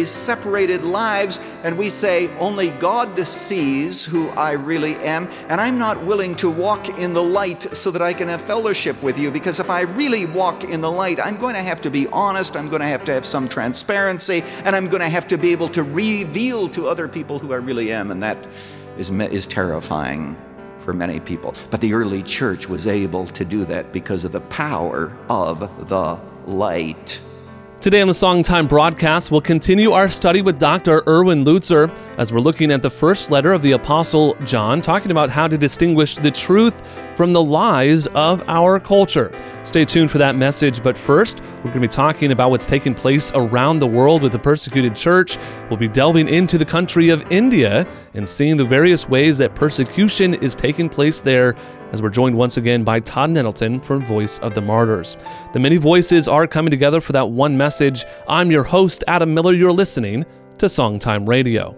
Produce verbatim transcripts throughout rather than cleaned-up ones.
these separated lives, and we say, only God sees who I really am, and I'm not willing to walk in the light so that I can have fellowship with you, because if I really walk in the light, I'm going to have to be honest, I'm going to have to have some transparency, and I'm going to have to be able to reveal to other people who I really am, and that is, is terrifying for many people. But the early church was able to do that because of the power of the light. Today on the Songtime broadcast, we'll continue our study with Doctor Erwin Lutzer as we're looking at the first letter of the Apostle John, talking about how to distinguish the truth from the lies of our culture. Stay tuned for that message, but first, we're going to be talking about what's taking place around the world with the persecuted church. We'll be delving into the country of India and seeing the various ways that persecution is taking place there, as we're joined once again by Todd Nettleton from Voice of the Martyrs. The many voices are coming together for that one message. I'm your host, Adam Miller. You're listening to Songtime Radio.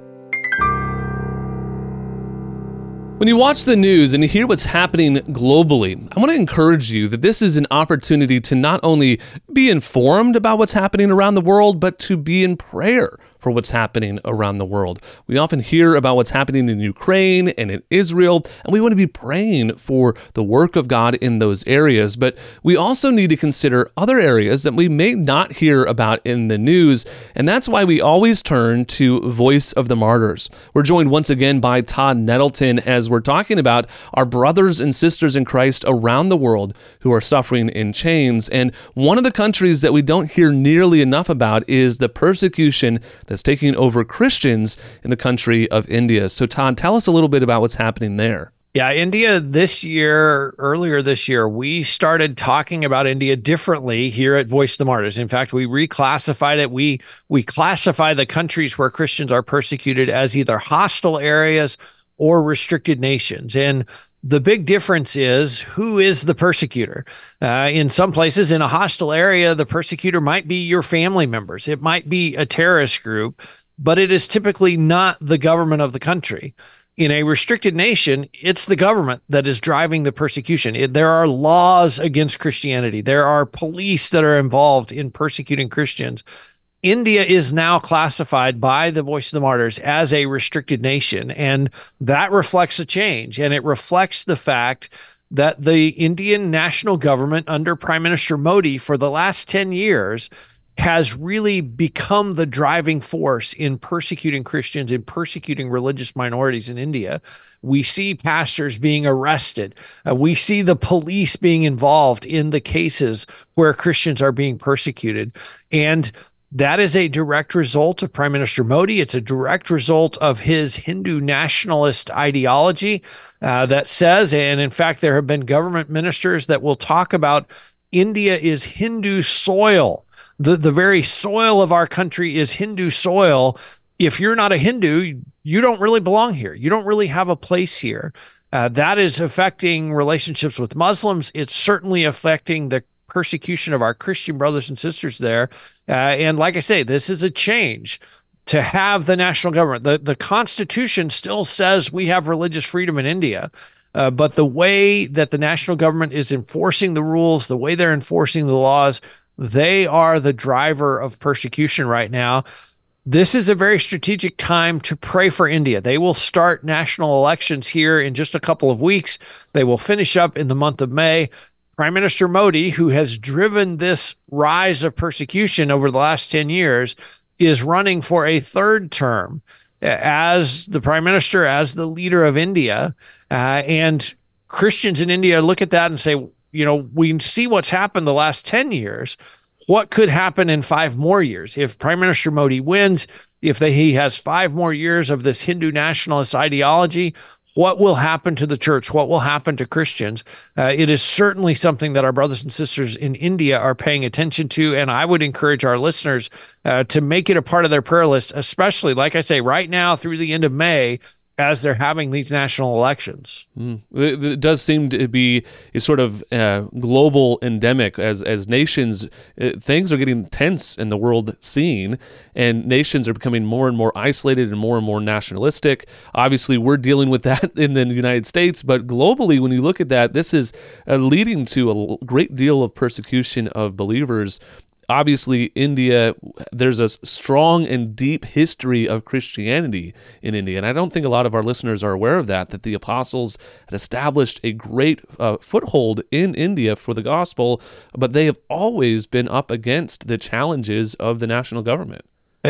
When you watch the news and you hear what's happening globally, I want to encourage you that this is an opportunity to not only be informed about what's happening around the world, but to be in prayer for what's happening around the world. We often hear about what's happening in Ukraine and in Israel, and we want to be praying for the work of God in those areas. But we also need to consider other areas that we may not hear about in the news, and that's why we always turn to Voice of the Martyrs. We're joined once again by Todd Nettleton as we're talking about our brothers and sisters in Christ around the world who are suffering in chains. And one of the countries that we don't hear nearly enough about is the persecution that's taking over Christians in the country of India. So Todd, tell us a little bit about what's happening there. Yeah, India this year, earlier this year, we started talking about India differently here at Voice of the Martyrs. In fact, we reclassified it. We we classify the countries where Christians are persecuted as either hostile areas or restricted nations. And the big difference is who is the persecutor. Uh, in some places, in a hostile area, the persecutor might be your family members. It might be a terrorist group, but it is typically not the government of the country. In a restricted nation, it's the government that is driving the persecution. It, there are laws against Christianity. There are police that are involved in persecuting Christians. India is now classified by the Voice of the Martyrs as a restricted nation, and that reflects a change, and it reflects the fact that the Indian national government under Prime Minister Modi for the last ten years has really become the driving force in persecuting Christians, in persecuting religious minorities in India. We see pastors being arrested. Uh, we see the police being involved in the cases where Christians are being persecuted, and that is a direct result of Prime Minister Modi. It's a direct result of his Hindu nationalist ideology uh, that says, and in fact, there have been government ministers that will talk about India is Hindu soil. The, the very soil of our country is Hindu soil. If you're not a Hindu, you don't really belong here. You don't really have a place here. Uh, that is affecting relationships with Muslims. It's certainly affecting the persecution of our Christian brothers and sisters there. Uh, and like I say, this is a change to have the national government. The, the Constitution still says we have religious freedom in India, uh, but the way that the national government is enforcing the rules, the way they're enforcing the laws, they are the driver of persecution right now. This is a very strategic time to pray for India. They will start national elections here in just a couple of weeks. They will finish up in the month of May. Prime Minister Modi, who has driven this rise of persecution over the last ten years, is running for a third term as the prime minister, as the leader of India. Uh, and Christians in India look at that and say, you know, we see what's happened the last ten years. What could happen in five more years? If Prime Minister Modi wins, if they, he has five more years of this Hindu nationalist ideology, what will happen to the church? What will happen to Christians? Uh, it is certainly something that our brothers and sisters in India are paying attention to, and I would encourage our listeners uh, to make it a part of their prayer list, especially, like I say, right now through the end of May, as they're having these national elections. Mm. It, it does seem to be a sort of uh, global endemic as as nations, uh, things are getting tense in the world scene, and nations are becoming more and more isolated and more and more nationalistic. Obviously, we're dealing with that in the United States, but globally, when you look at that, this is uh, leading to a great deal of persecution of believers. obviously, India, there's a strong and deep history of Christianity in India. And I don't think a lot of our listeners are aware of that, that the apostles had established a great uh, foothold in India for the gospel, but they have always been up against the challenges of the national government.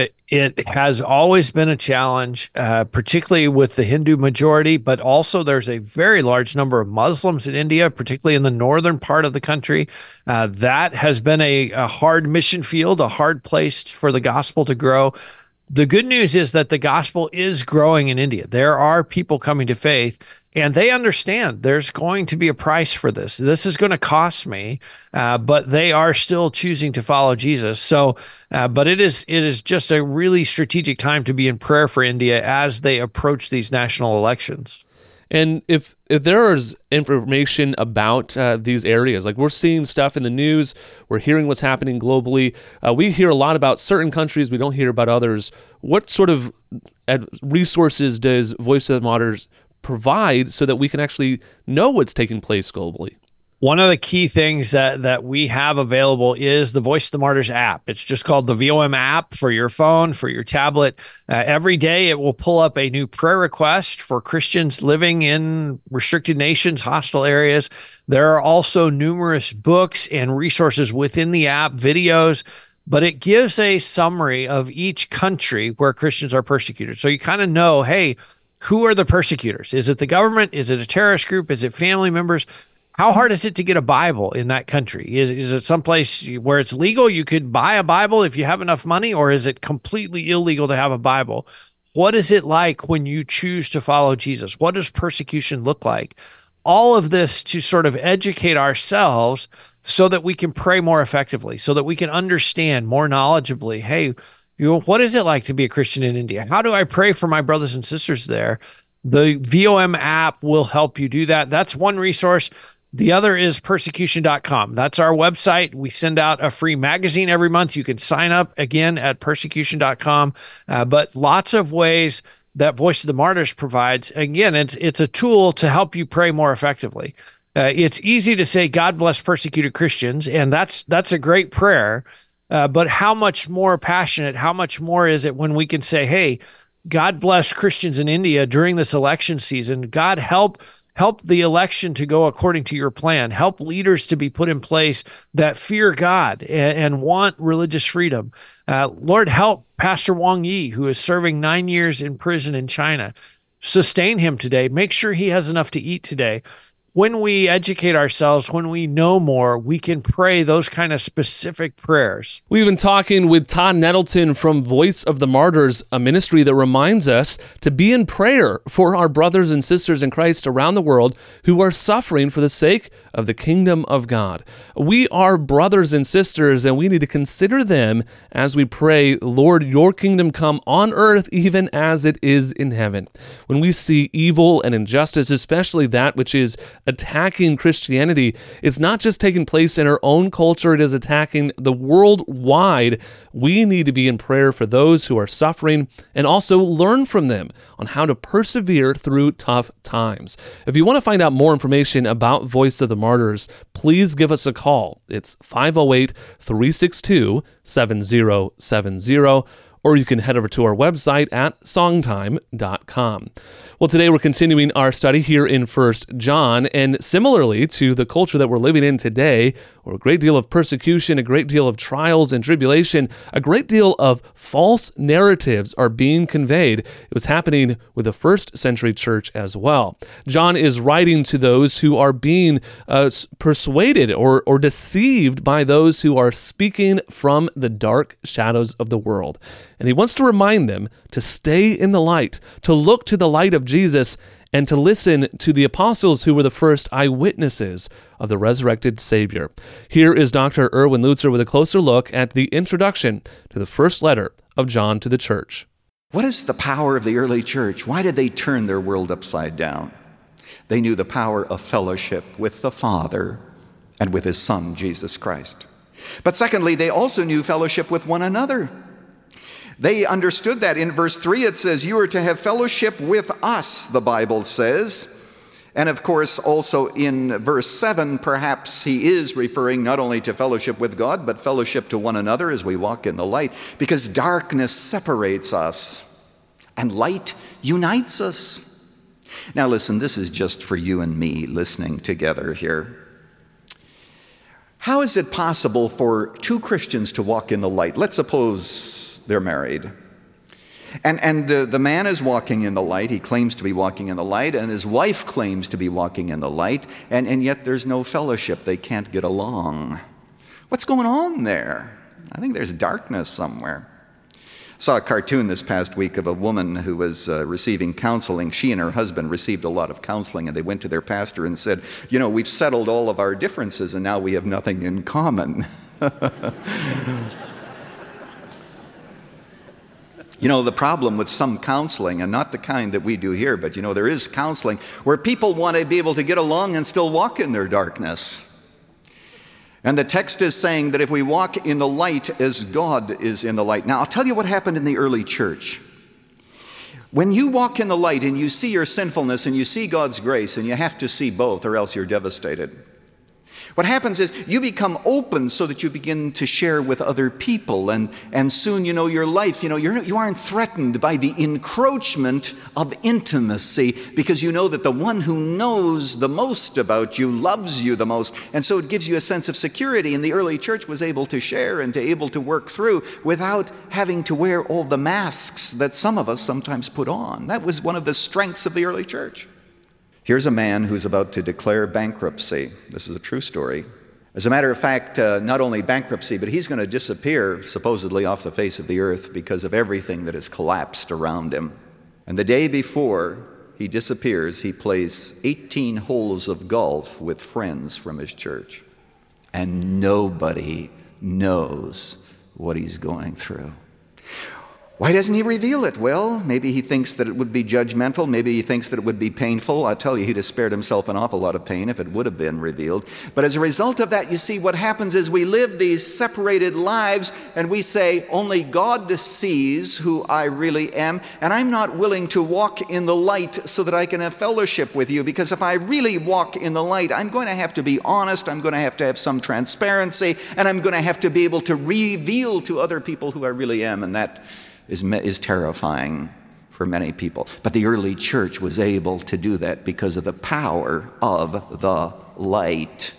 It has always been a challenge, uh, particularly with the Hindu majority, but also there's a very large number of Muslims in India, particularly in the northern part of the country. Uh, that has been a, a hard mission field, a hard place for the gospel to grow. The good news is that the gospel is growing in India. There are people coming to faith, and they understand there's going to be a price for this. This is going to cost me, uh, but they are still choosing to follow Jesus. So, uh, but it is it is just a really strategic time to be in prayer for India as they approach these national elections. And if if there is information about uh, these areas, like we're seeing stuff in the news, we're hearing what's happening globally. Uh, we hear a lot about certain countries, we don't hear about others. What sort of resources does Voice of the Martyrs provide so that we can actually know what's taking place globally? One of the key things that that we have available is the Voice of the Martyrs app. It's just called the V O M app for your phone, for your tablet. Uh, every day it will pull up a new prayer request for Christians living in restricted nations, hostile areas. There are also numerous books and resources within the app, videos, but it gives a summary of each country where Christians are persecuted. So you kind of know, hey, who are the persecutors? Is it the government? Is it a terrorist group? Is it family members? How hard is it to get a Bible in that country? Is, is it someplace where it's legal? You could buy a Bible if you have enough money, or is it completely illegal to have a Bible? What is it like when you choose to follow Jesus? What does persecution look like? All of this to sort of educate ourselves so that we can pray more effectively, so that we can understand more knowledgeably, hey, you know, what is it like to be a Christian in India? How do I pray for my brothers and sisters there? The V O M app will help you do that. That's one resource. The other is persecution dot com. That's our website. We send out a free magazine every month. You can sign up again at persecution dot com. Uh, but lots of ways that Voice of the Martyrs provides. Again, it's it's a tool to help you pray more effectively. Uh, it's easy to say, God bless persecuted Christians, and that's that's a great prayer. Uh, but how much more passionate, how much more is it when we can say, hey, God bless Christians in India during this election season. God help Help the election to go according to your plan. Help leaders to be put in place that fear God and, and want religious freedom. Uh, Lord, help Pastor Wang Yi, who is serving nine years in prison in China. Sustain him today. Make sure he has enough to eat today. When we educate ourselves, when we know more, we can pray those kind of specific prayers. We've been talking with Todd Nettleton from Voice of the Martyrs, a ministry that reminds us to be in prayer for our brothers and sisters in Christ around the world who are suffering for the sake of the kingdom of God. We are brothers and sisters, and we need to consider them as we pray, Lord, your kingdom come on earth even as it is in heaven. When we see evil and injustice, especially that which is attacking Christianity, it's not just taking place in our own culture, it is attacking the worldwide. We need to be in prayer for those who are suffering and also learn from them on how to persevere through tough times. If you want to find out more information about Voice of the Martyrs, please give us a call. It's five oh eight, three six two, seven oh seven oh, or you can head over to our website at songtime dot com. Well, today we're continuing our study here in First John, and similarly to the culture that we're living in today, where a great deal of persecution, a great deal of trials and tribulation, a great deal of false narratives are being conveyed. It was happening with the first century church as well. John is writing to those who are being uh, persuaded or, or deceived by those who are speaking from the dark shadows of the world. And he wants to remind them to stay in the light, to look to the light of Jesus, and to listen to the apostles who were the first eyewitnesses of the resurrected Savior. Here is Doctor Erwin Lutzer with a closer look at the introduction to the first letter of John to the church. What is the power of the early church? Why did they turn their world upside down? They knew the power of fellowship with the Father and with His Son, Jesus Christ. But secondly, they also knew fellowship with one another. They understood that. In verse three, it says, you are to have fellowship with us, the Bible says. And of course, also in verse seven, perhaps he is referring not only to fellowship with God, but fellowship to one another as we walk in the light, because darkness separates us and light unites us. Now listen, this is just for you and me listening together here. How is it possible for two Christians to walk in the light? Let's suppose they're married. And, and uh, the man is walking in the light. He claims to be walking in the light, and his wife claims to be walking in the light, and, and yet there's no fellowship. They can't get along. What's going on there? I think there's darkness somewhere. I saw a cartoon this past week of a woman who was uh, receiving counseling. She and her husband received a lot of counseling, and they went to their pastor and said, you know, we've settled all of our differences, and now we have nothing in common. You know, the problem with some counseling, and not the kind that we do here, but you know, there is counseling where people want to be able to get along and still walk in their darkness. And the text is saying that if we walk in the light as God is in the light. Now, I'll tell you what happened in the early church. When you walk in the light and you see your sinfulness and you see God's grace, and you have to see both or else you're devastated. What happens is you become open so that you begin to share with other people, and, and soon, you know, your life, you know, you're, you aren't threatened by the encroachment of intimacy, because you know that the one who knows the most about you loves you the most, and so it gives you a sense of security. And the early church was able to share and to able to work through without having to wear all the masks that some of us sometimes put on. That was one of the strengths of the early church. Here's a man who's about to declare bankruptcy. This is a true story. As a matter of fact, uh, not only bankruptcy, but he's going to disappear supposedly off the face of the earth because of everything that has collapsed around him. And the day before he disappears, he plays eighteen holes of golf with friends from his church. And nobody knows what he's going through. Why doesn't he reveal it? Well, maybe he thinks that it would be judgmental. Maybe he thinks that it would be painful. I tell you, he'd have spared himself an awful lot of pain if it would have been revealed. But as a result of that, you see, what happens is we live these separated lives, and we say, only God sees who I really am, and I'm not willing to walk in the light so that I can have fellowship with you, because if I really walk in the light, I'm going to have to be honest, I'm going to have to have some transparency, and I'm going to have to be able to reveal to other people who I really am, and that is is terrifying for many people. But the early church was able to do that because of the power of the light.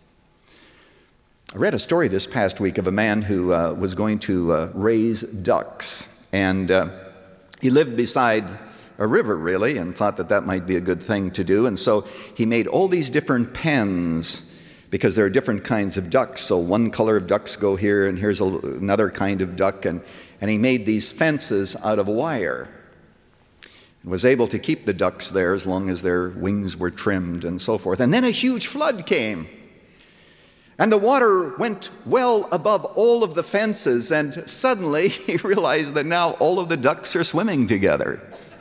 I read a story this past week of a man who uh, was going to uh, raise ducks, and uh, he lived beside a river, really, and thought that that might be a good thing to do. And so he made all these different pens, because there are different kinds of ducks. So one color of ducks go here, and here's a, another kind of duck. And, and he made these fences out of wire, and was able to keep the ducks there as long as their wings were trimmed and so forth. And then a huge flood came. And the water went well above all of the fences, and suddenly he realized that now all of the ducks are swimming together.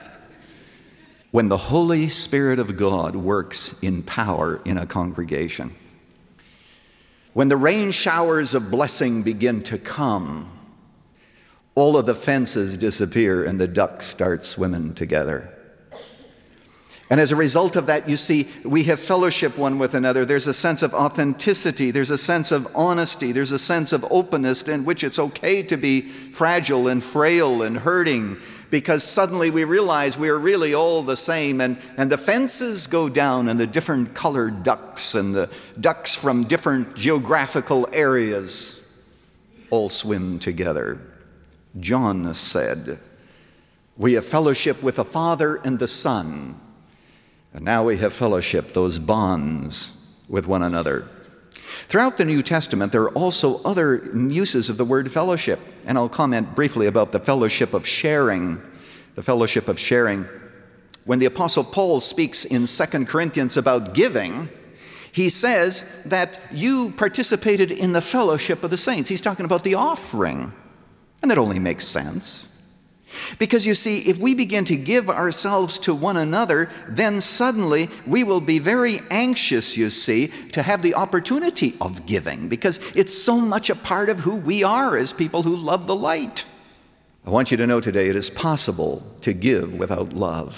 When the Holy Spirit of God works in power in a congregation, when the rain showers of blessing begin to come, all of the fences disappear and the ducks start swimming together. And as a result of that, you see, we have fellowship one with another. There's a sense of authenticity. There's a sense of honesty. There's a sense of openness in which it's okay to be fragile and frail and hurting, because suddenly we realize we are really all the same, and, and the fences go down, and the different colored ducks and the ducks from different geographical areas all swim together. John said, we have fellowship with the Father and the Son, and now we have fellowship, those bonds with one another. Throughout the New Testament, there are also other uses of the word fellowship, and I'll comment briefly about the fellowship of sharing. The fellowship of sharing. When the Apostle Paul speaks in Second Corinthians about giving, he says that you participated in the fellowship of the saints. He's talking about the offering, and that only makes sense. Because you see, if we begin to give ourselves to one another, then suddenly we will be very anxious, you see, to have the opportunity of giving, because it's so much a part of who we are as people who love the light. I want you to know today it is possible to give without love.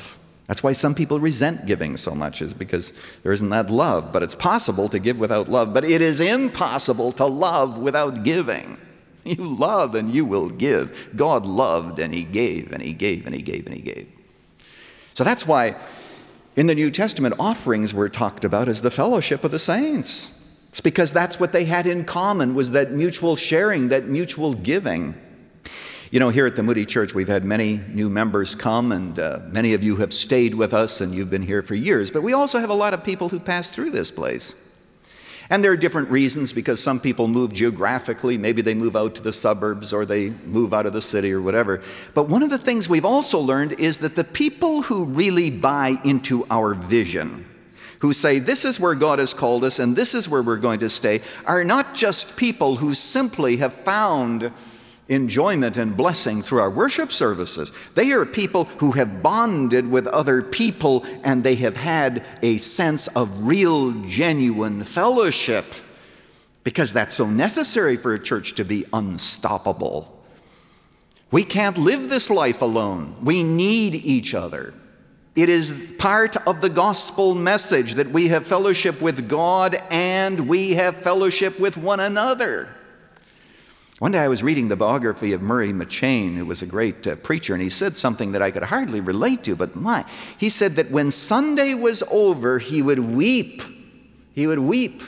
That's why some people resent giving so much, is because there isn't that love. But it's possible to give without love, but it is impossible to love without giving. You love and you will give. God loved and he gave and he gave and he gave and he gave. So that's why in the New Testament, offerings were talked about as the fellowship of the saints. It's because that's what they had in common, was that mutual sharing, that mutual giving. You know, here at the Moody Church, we've had many new members come, and uh, many of you have stayed with us, and you've been here for years. But we also have a lot of people who pass through this place. And there are different reasons, because some people move geographically. Maybe they move out to the suburbs, or they move out of the city, or whatever. But one of the things we've also learned is that the people who really buy into our vision, who say, this is where God has called us, and this is where we're going to stay, are not just people who simply have found enjoyment and blessing through our worship services. They are people who have bonded with other people, and they have had a sense of real, genuine fellowship, because that's so necessary for a church to be unstoppable. We can't live this life alone. We need each other. It is part of the gospel message that we have fellowship with God and we have fellowship with one another. One day I was reading the biography of Murray McCheyne, who was a great uh, preacher, and he said something that I could hardly relate to, but my, he said that when Sunday was over, he would weep. He would weep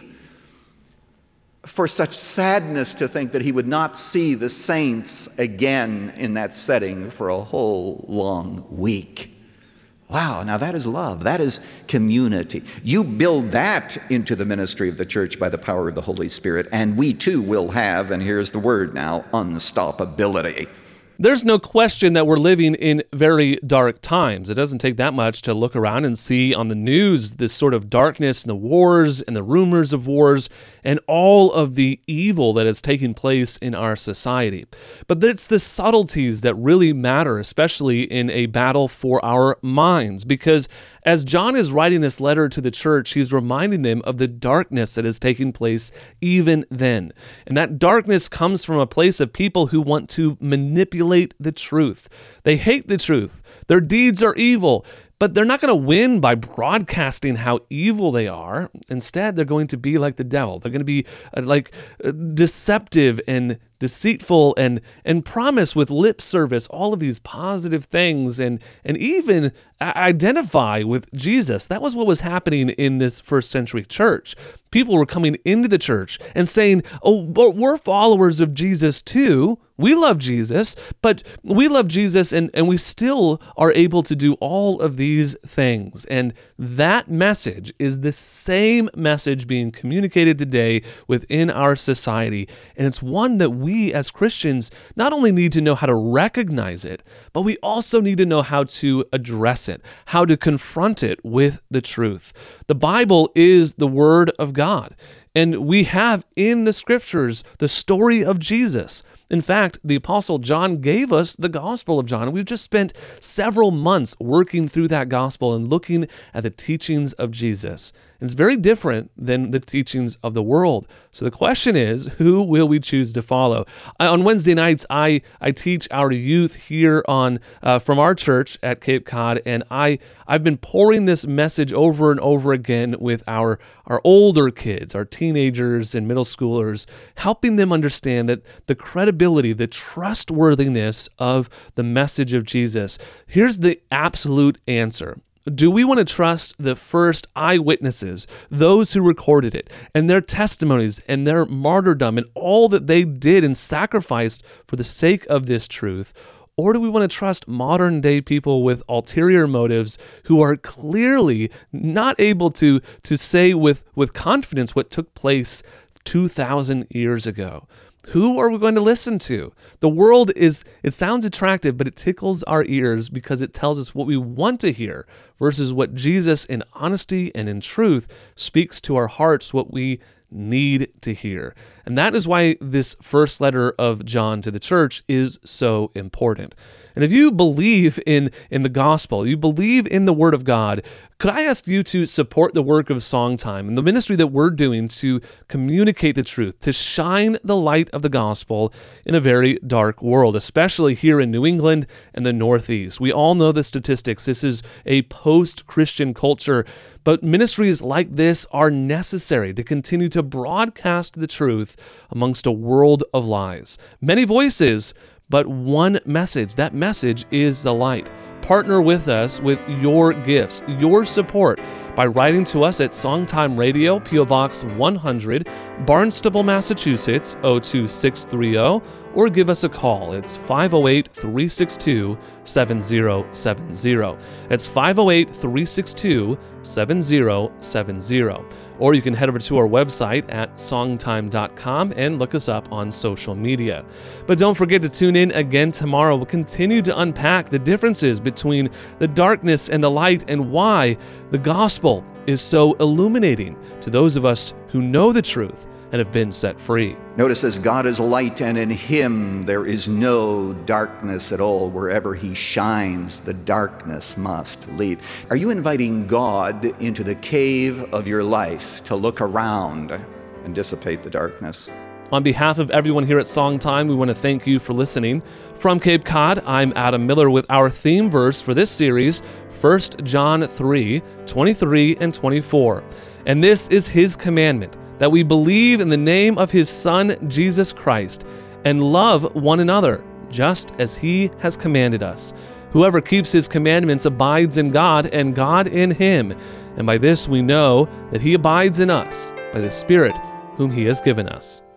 for such sadness to think that he would not see the saints again in that setting for a whole long week. Wow, now that is love. That is community. You build that into the ministry of the church by the power of the Holy Spirit, and we too will have, and here's the word now, unstoppability. There's no question that we're living in very dark times. It doesn't take that much to look around and see on the news this sort of darkness and the wars and the rumors of wars and all of the evil that is taking place in our society. But it's the subtleties that really matter, especially in a battle for our minds, because as John is writing this letter to the church, he's reminding them of the darkness that is taking place even then. And that darkness comes from a place of people who want to manipulate the truth. They hate the truth. Their deeds are evil, but they're not going to win by broadcasting how evil they are. Instead, they're going to be like the devil. They're going to be uh, like uh, deceptive and deceitful and and promise with lip service all of these positive things and and even identify with Jesus. That was what was happening in this first century church. People were coming into the church and saying, oh, but we're followers of Jesus too. We love Jesus, but we love Jesus and, and we still are able to do all of these things. And that message is the same message being communicated today within our society. And it's one that we as Christians not only need to know how to recognize it, but we also need to know how to address it, how to confront it with the truth. The Bible is the Word of God, and we have in the Scriptures the story of Jesus. In fact, the Apostle John gave us the Gospel of John, and we've just spent several months working through that Gospel and looking at the teachings of Jesus. And it's very different than the teachings of the world. So the question is, who will we choose to follow? I, on Wednesday nights, I, I teach our youth here on uh, from our church at Cape Cod, and I, I've been pouring this message over and over again with our, our older kids, our teenagers and middle schoolers, helping them understand that the credibility, the trustworthiness of the message of Jesus. Here's the absolute answer. Do we want to trust the first eyewitnesses, those who recorded it, and their testimonies and their martyrdom and all that they did and sacrificed for the sake of this truth? Or do we want to trust modern day people with ulterior motives who are clearly not able to, to say with, with confidence what took place two thousand years ago? Who are we going to listen to? The world is, it sounds attractive, but it tickles our ears because it tells us what we want to hear versus what Jesus in honesty and in truth speaks to our hearts, what we need to hear. And that is why this first letter of John to the church is so important. And if you believe in, in the gospel, you believe in the Word of God, could I ask you to support the work of Songtime and the ministry that we're doing to communicate the truth, to shine the light of the gospel in a very dark world, especially here in New England and the Northeast. We all know the statistics. This is a post-Christian culture, but ministries like this are necessary to continue to broadcast the truth amongst a world of lies. Many voices, but one message. That message is the light. Partner with us with your gifts, your support, by writing to us at Songtime Radio, P O Box one hundred, Barnstable, Massachusetts, oh two six three zero, or give us a call. It's five oh eight, three six two, seven oh seven oh. That's five oh eight, three six two, seven oh seven oh. Or you can head over to our website at songtime dot com and look us up on social media. But don't forget to tune in again tomorrow. We'll continue to unpack the differences between the darkness and the light and why the gospel is so illuminating to those of us who know the truth and have been set free. Notice as God is light, and in him there is no darkness at all. Wherever he shines, the darkness must leave. Are you inviting God into the cave of your life to look around and dissipate the darkness? On behalf of everyone here at Songtime, we want to thank you for listening. From Cape Cod, I'm Adam Miller with our theme verse for this series, First John three, twenty-three and twenty-four. And this is his commandment, that we believe in the name of his Son, Jesus Christ, and love one another, just as he has commanded us. Whoever keeps his commandments abides in God, and God in him. And by this we know that he abides in us, by the Spirit whom he has given us.